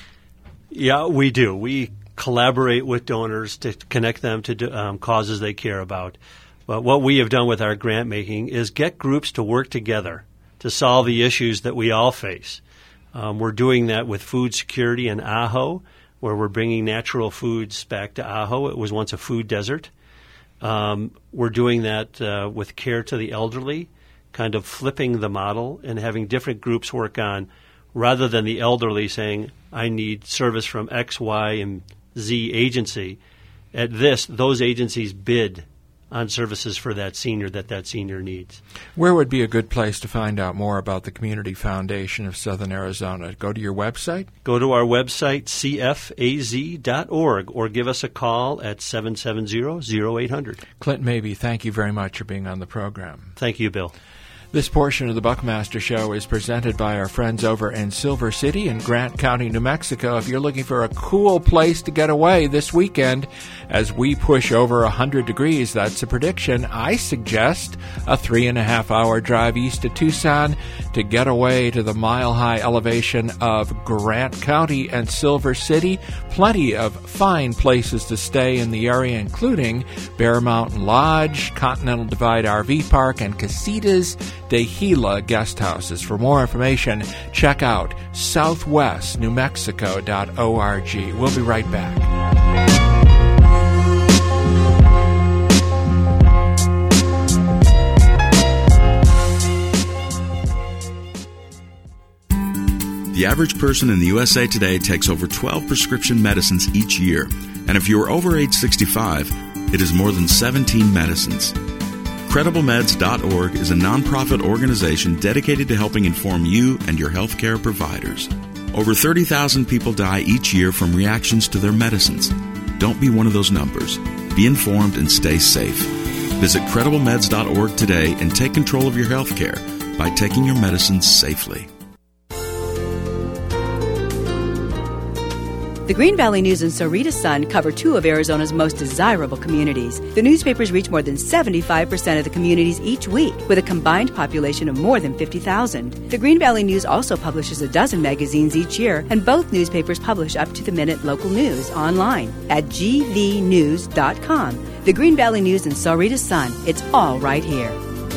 Yeah, we do. We collaborate with donors to connect them to um, causes they care about. But what we have done with our grant making is get groups to work together to solve the issues that we all face. Um, we're doing that with food security in Ajo, where we're bringing natural foods back to Ajo. It was once a food desert. Um, we're doing that uh, with care to the elderly, kind of flipping the model and having different groups work on, rather than the elderly saying, I need service from X, Y, and Z agency. At this, those agencies bid on services for that senior that that senior needs. Where would be a good place to find out more about the Community Foundation of Southern Arizona? Go to your website? Go to our website, c f a z dot org, or give us a call at seven seven zero, zero eight hundred. Clint Mabey, thank you very much for being on the program. Thank you, Bill. This portion of the Buckmaster Show is presented by our friends over in Silver City in Grant County, New Mexico. If you're looking for a cool place to get away this weekend, as we push over one hundred degrees, that's a prediction, I suggest a three and a half hour drive east of Tucson to get away to the mile-high elevation of Grant County and Silver City. Plenty of fine places to stay in the area, including Bear Mountain Lodge, Continental Divide R V Park, and Casitas de Gila guest houses. For more information, check out southwest new mexico dot org. We'll be right back. The average person in the U S A today takes over twelve prescription medicines each year, and if you are over age sixty-five, it is more than seventeen medicines. Credible Meds dot org is a nonprofit organization dedicated to helping inform you and your healthcare providers. Over thirty thousand people die each year from reactions to their medicines. Don't be one of those numbers. Be informed and stay safe. Visit Credible Meds dot org today and take control of your healthcare by taking your medicines safely. The Green Valley News and Sahuarita Sun cover two of Arizona's most desirable communities. The newspapers reach more than seventy-five percent of the communities each week, with a combined population of more than fifty thousand. The Green Valley News also publishes a dozen magazines each year, and both newspapers publish up-to-the-minute local news online at g v news dot com. The Green Valley News and Sahuarita Sun, it's all right here.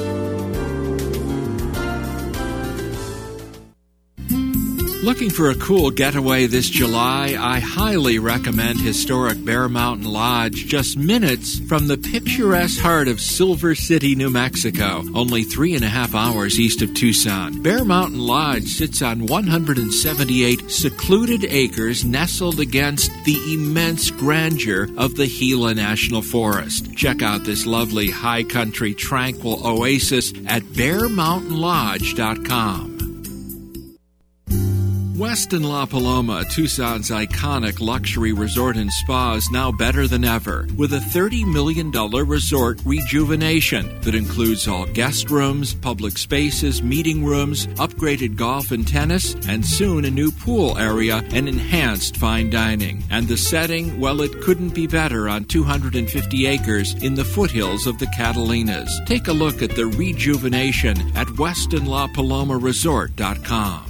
Looking for a cool getaway this July? I highly recommend historic Bear Mountain Lodge, just minutes from the picturesque heart of Silver City, New Mexico, only three and a half hours east of Tucson. Bear Mountain Lodge sits on one hundred seventy-eight secluded acres nestled against the immense grandeur of the Gila National Forest. Check out this lovely high country tranquil oasis at bear mountain lodge dot com. Westin La Paloma, Tucson's iconic luxury resort and spa, is now better than ever with a thirty million dollars resort rejuvenation that includes all guest rooms, public spaces, meeting rooms, upgraded golf and tennis, and soon a new pool area and enhanced fine dining. And the setting, well, it couldn't be better on two hundred fifty acres in the foothills of the Catalinas. Take a look at the rejuvenation at westin la paloma resort dot com.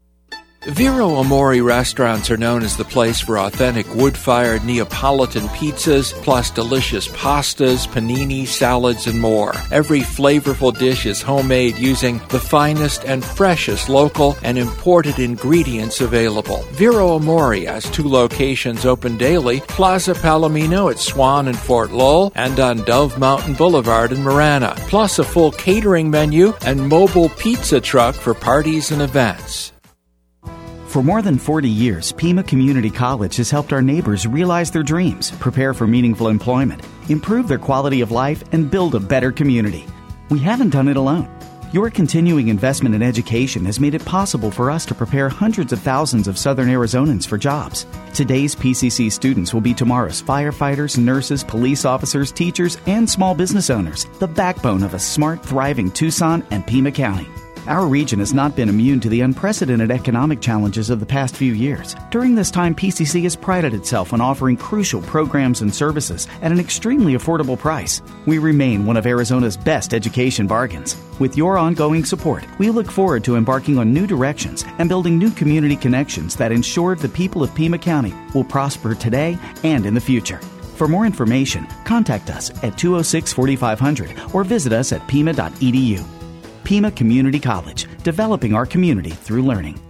Vero Amore restaurants are known as the place for authentic wood-fired Neapolitan pizzas, plus delicious pastas, panini, salads, and more. Every flavorful dish is homemade using the finest and freshest local and imported ingredients available. Vero Amore has two locations open daily, Plaza Palomino at Swan and Fort Lowell, and on Dove Mountain Boulevard in Marana, plus a full catering menu and mobile pizza truck for parties and events. For more than forty years, Pima Community College has helped our neighbors realize their dreams, prepare for meaningful employment, improve their quality of life, and build a better community. We haven't done it alone. Your continuing investment in education has made it possible for us to prepare hundreds of thousands of Southern Arizonans for jobs. Today's P C C students will be tomorrow's firefighters, nurses, police officers, teachers, and small business owners, the backbone of a smart, thriving Tucson and Pima County. Our region has not been immune to the unprecedented economic challenges of the past few years. During this time, P C C has prided itself on offering crucial programs and services at an extremely affordable price. We remain one of Arizona's best education bargains. With your ongoing support, we look forward to embarking on new directions and building new community connections that ensure the people of Pima County will prosper today and in the future. For more information, contact us at two oh six, forty-five hundred or visit us at pima dot e d u. Pima Community College, developing our community through learning.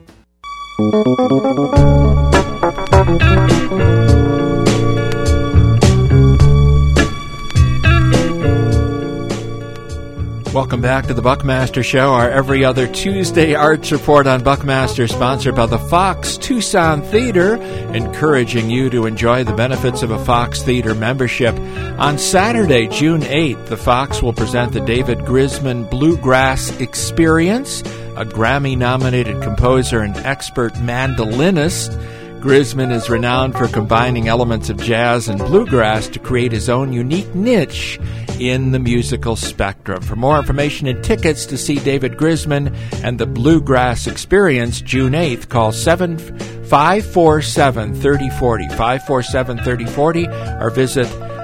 Welcome back to the Buckmaster Show, our every other Tuesday arts report on Buckmaster, sponsored by the Fox Tucson Theater, encouraging you to enjoy the benefits of a Fox Theater membership. On Saturday, June eighth, the Fox will present the David Grisman Bluegrass Experience, a Grammy-nominated composer and expert mandolinist. Grisman is renowned for combining elements of jazz and bluegrass to create his own unique niche in the musical spectrum. For more information and tickets to see David Grisman and the Bluegrass Experience, June eighth, call seven five four seven, three oh four oh, five four seven, three oh four oh, or visit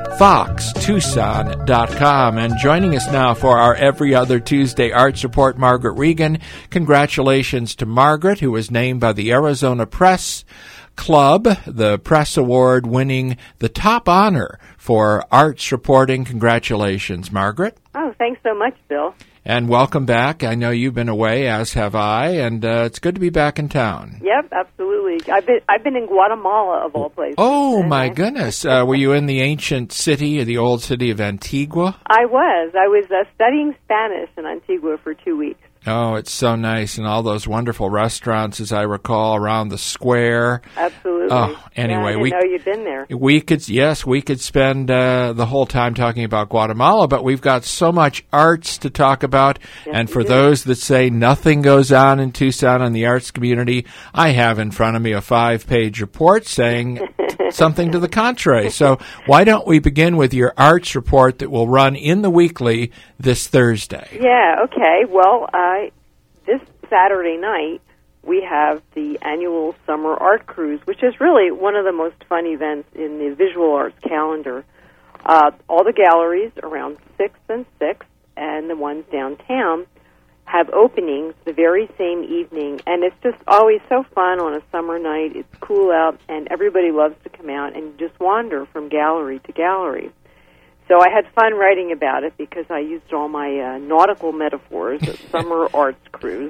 fox tucson dot com. And joining us now for our every other Tuesday Arts Report, Margaret Regan. Congratulations to Margaret, who was named by the Arizona Press Club, the Press Award, winning the top honor for arts reporting. Congratulations, Margaret. Oh, thanks so much, Bill. And welcome back. I know you've been away, as have I, and uh, it's good to be back in town. Yep, absolutely. I've been I've been in Guatemala, of all places. Oh, my goodness. Uh, were you in the ancient city, the old city of Antigua? I was. I was uh, studying Spanish in Antigua for two weeks. Oh, it's so nice, and all those wonderful restaurants, as I recall, around the square. Absolutely. Oh, anyway, yeah, I didn't we know you'd been there. We could, yes, we could spend uh, the whole time talking about Guatemala, but we've got so much arts to talk about. Yes, and for do. those that say nothing goes on in Tucson in the arts community, I have in front of me a five-page report saying something to the contrary. So why don't we begin with your arts report that will run in the weekly this Thursday? Yeah. Okay. Well, uh, this Saturday night, we have the annual Summer Art Cruise, which is really one of the most fun events in the visual arts calendar. Uh, all the galleries around sixth and sixth, and the ones downtown, have openings the very same evening, and it's just always so fun on a summer night. It's cool out, and everybody loves to come out and just wander from gallery to gallery. So I had fun writing about it because I used all my uh, nautical metaphors at Summer Arts Cruise.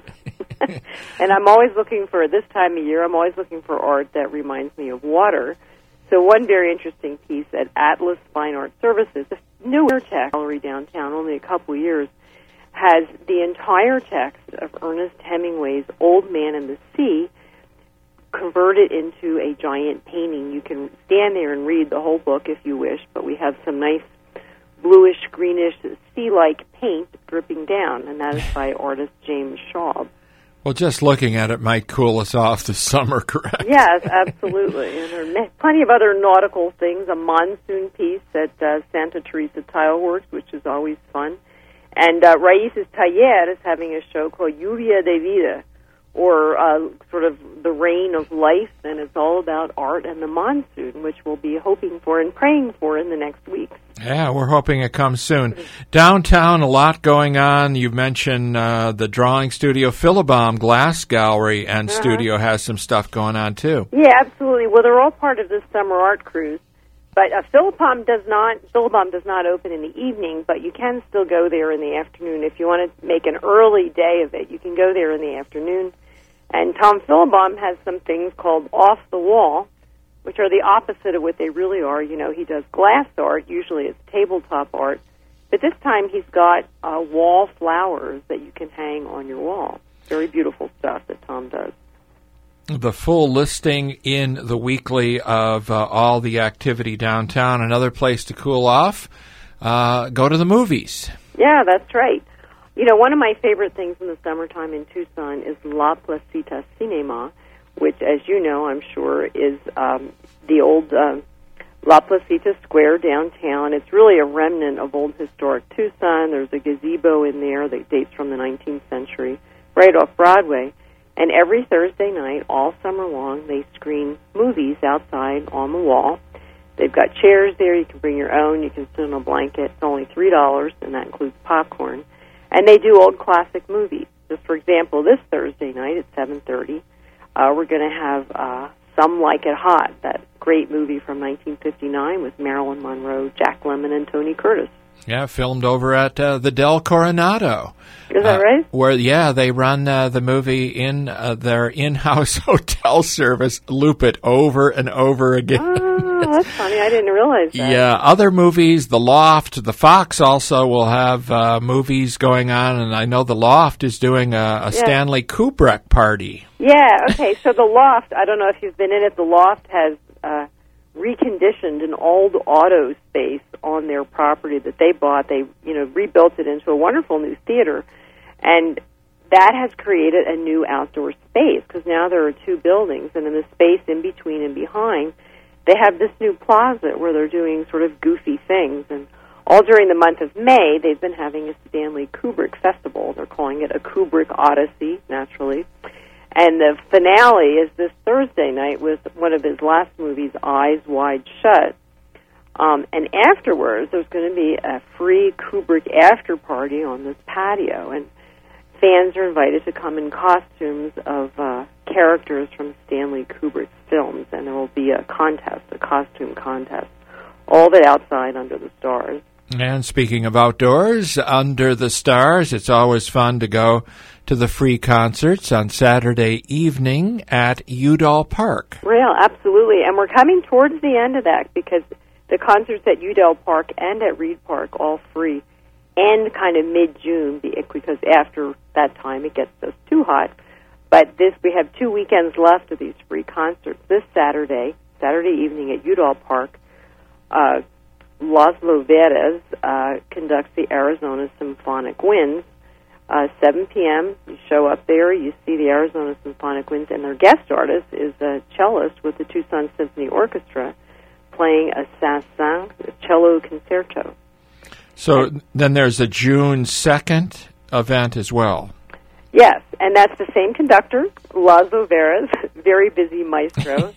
And I'm always looking for, this time of year, I'm always looking for art that reminds me of water. So one very interesting piece at Atlas Fine Art Services, a newer text gallery downtown, only a couple years, has the entire text of Ernest Hemingway's Old Man and the Sea converted into a giant painting. You can stand there and read the whole book if you wish, but we have some nice bluish, greenish, sea-like paint dripping down, and that is by artist James Schaub. Well, just looking at it might cool us off this summer, correct? Yes, absolutely. And there are plenty of other nautical things, a monsoon piece at uh, Santa Teresa Tile Works, which is always fun. And uh, Raíces Taller is having a show called Lluvia de Vida, or uh, sort of the rain of life, and it's all about art and the monsoon, which we'll be hoping for and praying for in the next week. Yeah, we're hoping it comes soon. Downtown, a lot going on. You've mentioned uh, the drawing studio, Philibom Glass Gallery and uh-huh. Studio has some stuff going on, too. Yeah, absolutely. Well, they're all part of this summer art cruise. But uh, Philibom does not Philibom does not open in the evening, but you can still go there in the afternoon. If you want to make an early day of it, you can go there in the afternoon. And Tom Philibom has some things called Off the Wall, which are the opposite of what they really are. You know, he does glass art. Usually it's tabletop art. But this time he's got uh, wall flowers that you can hang on your wall. Very beautiful stuff that Tom does. The full listing in the weekly of uh, all the activity downtown. Another place to cool off, uh, go to the movies. Yeah, that's right. You know, one of my favorite things in the summertime in Tucson is La Placita Cinema, which, as you know, I'm sure, is um, the old uh, La Placita Square downtown. It's really a remnant of old historic Tucson. There's a gazebo in there that dates from the nineteenth century, right off Broadway. And every Thursday night, all summer long, they screen movies outside on the wall. They've got chairs there. You can bring your own. You can sit on a blanket. It's only three dollars, and that includes popcorn. And they do old classic movies. Just for example, this Thursday night at seven thirty, uh, we're going to have uh, Some Like It Hot, that great movie from nineteen fifty-nine with Marilyn Monroe, Jack Lemmon, and Tony Curtis. Yeah, filmed over at uh, the Del Coronado. Is that uh, right? Where, yeah, they run uh, the movie in uh, their in-house hotel service, loop it over and over again. Ah. Oh, that's funny. I didn't realize that. Yeah, other movies, The Loft, the Fox also will have uh, movies going on, and I know The Loft is doing a, a Yeah. Stanley Kubrick party. Yeah, okay, so the Loft, I don't know if you've been in it, the Loft has uh, reconditioned an old auto space on their property that they bought. They, you know, rebuilt it into a wonderful new theater, and that has created a new outdoor space, because now there are two buildings, and in the space in between and behind, they have this new plaza where they're doing sort of goofy things, and all during the month of May, they've been having a Stanley Kubrick festival. They're calling it a Kubrick Odyssey, naturally. And the finale is this Thursday night with one of his last movies, Eyes Wide Shut. Um, and afterwards, there's going to be a free Kubrick after party on this patio. And fans are invited to come in costumes of uh, characters from Stanley Kubrick's films. And there will be a contest, a costume contest. All of it outside under the stars. And speaking of outdoors, under the stars, it's always fun to go to the free concerts on Saturday evening at Udall Park. Real, absolutely. And we're coming towards the end of that because the concerts at Udall Park and at Reed Park, all free, end kind of mid-June because after that time it gets just too hot. But this, we have two weekends left of these free concerts. This Saturday, Saturday evening at Udall Park, uh, Laszlo Veres uh, conducts the Arizona Symphonic Winds. Uh, seven p.m., you show up there, you see the Arizona Symphonic Winds, and their guest artist is a cellist with the Tucson Symphony Orchestra playing a Saint-Saëns cello concerto. So then there's a June second event as well. Yes, and that's the same conductor, Laszlo Veres, very busy maestro.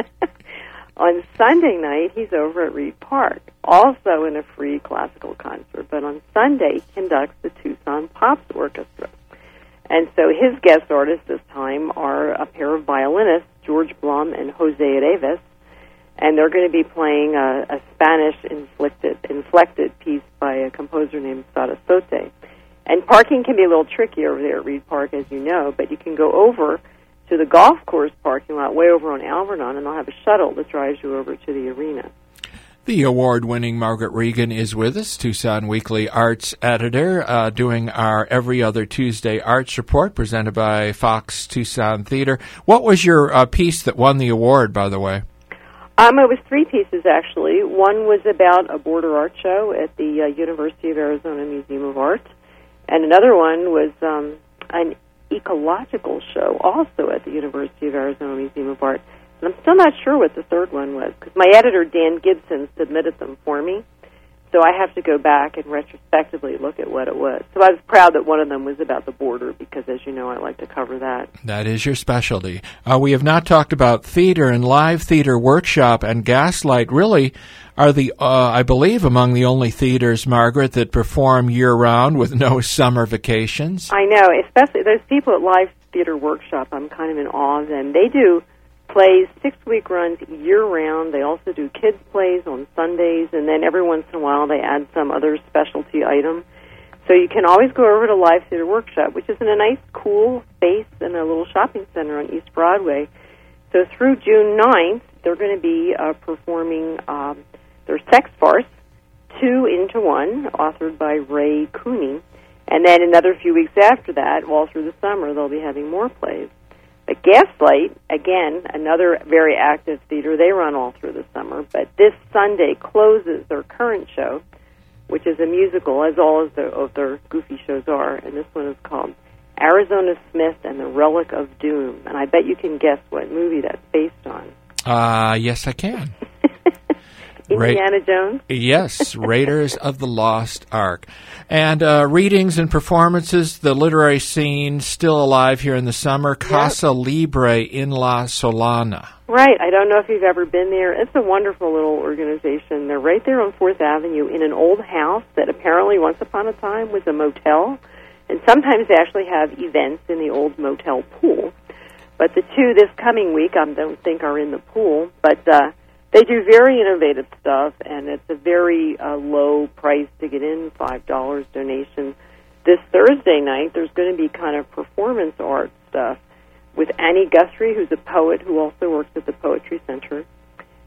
On Sunday night, he's over at Reed Park, also in a free classical concert. But on Sunday, he conducts the Tucson Pops Orchestra. And so his guest artists this time are a pair of violinists, George Blum and Jose Reves. And they're going to be playing a, a Spanish-inflected inflected piece by a composer named Sarasate. And parking can be a little tricky over there at Reed Park, as you know, but you can go over to the golf course parking lot way over on Alvernon, and they'll have a shuttle that drives you over to the arena. The award-winning Margaret Regan is with us, Tucson Weekly Arts editor, uh, doing our every other Tuesday arts report presented by Fox Tucson Theater. What was your uh, piece that won the award, by the way? Um, it was three pieces, actually. One was about a border art show at the uh, University of Arizona Museum of Art, and another one was um, an ecological show also at the University of Arizona Museum of Art. And I'm still not sure what the third one was, because my editor, Dan Gibson, submitted them for me. So I have to go back and retrospectively look at what it was. So I was proud that one of them was about the border, because, as you know, I like to cover that. That is your specialty. Uh, we have not talked about theater, and Live Theater Workshop and Gaslight really are the, uh, I believe, among the only theaters, Margaret, that perform year-round with no summer vacations. I know, especially those people at Live Theater Workshop, I'm kind of in awe of them. They do plays, six-week runs year-round. They also do kids' plays on Sundays, and then every once in a while they add some other specialty item. So you can always go over to Live Theater Workshop, which is in a nice, cool space in a little shopping center on East Broadway. So through June ninth, they're going to be uh, performing um, their sex farce, Two into One, authored by Ray Cooney. And then another few weeks after that, all through the summer, they'll be having more plays. But Gaslight, again, another very active theater, they run all through the summer. But this Sunday closes their current show, which is a musical, as all of their, of their goofy shows are. And this one is called Arizona Smith and the Relic of Doom. And I bet you can guess what movie that's based on. Uh, yes, I can. Indiana Ra- Jones? Yes, Raiders of the Lost Ark. And uh, readings and performances, the literary scene still alive here in the summer, Casa yep. Libre in La Solana. Right. I don't know if you've ever been there. It's a wonderful little organization. They're right there on fourth Avenue in an old house that apparently once upon a time was a motel. And sometimes they actually have events in the old motel pool. But the two this coming week I don't think are in the pool, but uh, they do very innovative stuff, and it's a very uh, low price to get in, five dollars donation. This Thursday night, there's going to be kind of performance art stuff with Annie Guthrie, who's a poet who also works at the Poetry Center,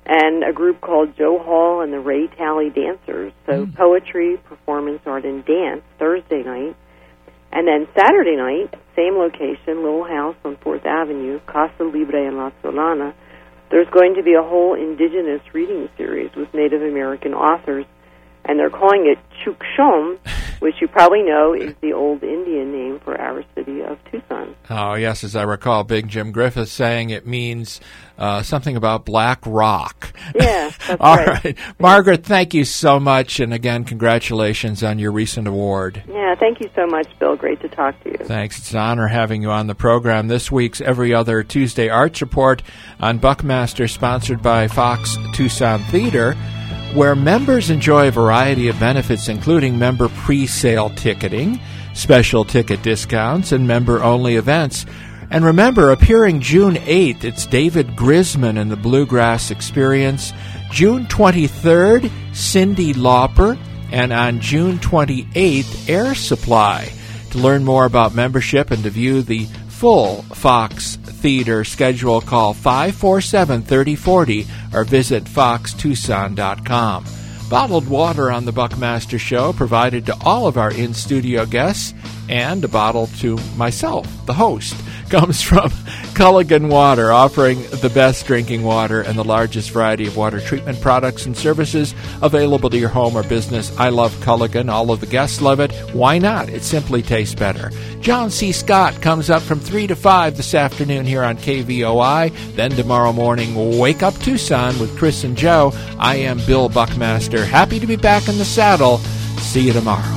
and a group called Joe Hall and the Ray Talley Dancers. So mm. poetry, performance art, and dance Thursday night. And then Saturday night, same location, Little House on fourth Avenue, Casa Libre in La Solana. There's going to be a whole indigenous reading series with Native American authors, and they're calling it Chukshom, which you probably know is the old Indian name for our city of Tucson. Oh, yes, as I recall, Big Jim Griffith saying it means uh, something about black rock. Yeah, that's All right. right. Margaret, thank you so much, and again, congratulations on your recent award. Yeah, thank you so much, Bill. Great to talk to you. Thanks. It's an honor having you on the program. This week's Every Other Tuesday Arts Report on Buckmaster, sponsored by Fox Tucson Theater, where members enjoy a variety of benefits, including member pre-sale ticketing, special ticket discounts, and member-only events. And remember, appearing June eighth, it's David Grisman in the Bluegrass Experience. June twenty-third, Cyndi Lauper. And on June twenty-eighth, Air Supply. To learn more about membership and to view the full Fox Theater schedule, call five four seven, three oh four oh or visit fox tucson dot com. Bottled water on the Buckmaster Show provided to all of our in-studio guests, and a bottle to myself, the host, comes from Culligan Water, offering the best drinking water and the largest variety of water treatment products and services available to your home or business. I love Culligan. All of the guests love it. Why not? It simply tastes better. John C. Scott comes up from three to five this afternoon here on K V O I. Then tomorrow morning, Wake Up Tucson with Chris and Joe. I am Bill Buckmaster. Happy to be back in the saddle. See you tomorrow.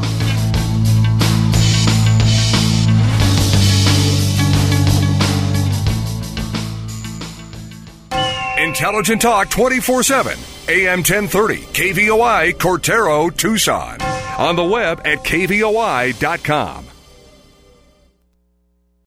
Intelligent Talk twenty-four seven, A M ten thirty, K V O I, Cortero, Tucson. On the web at K V O I dot com.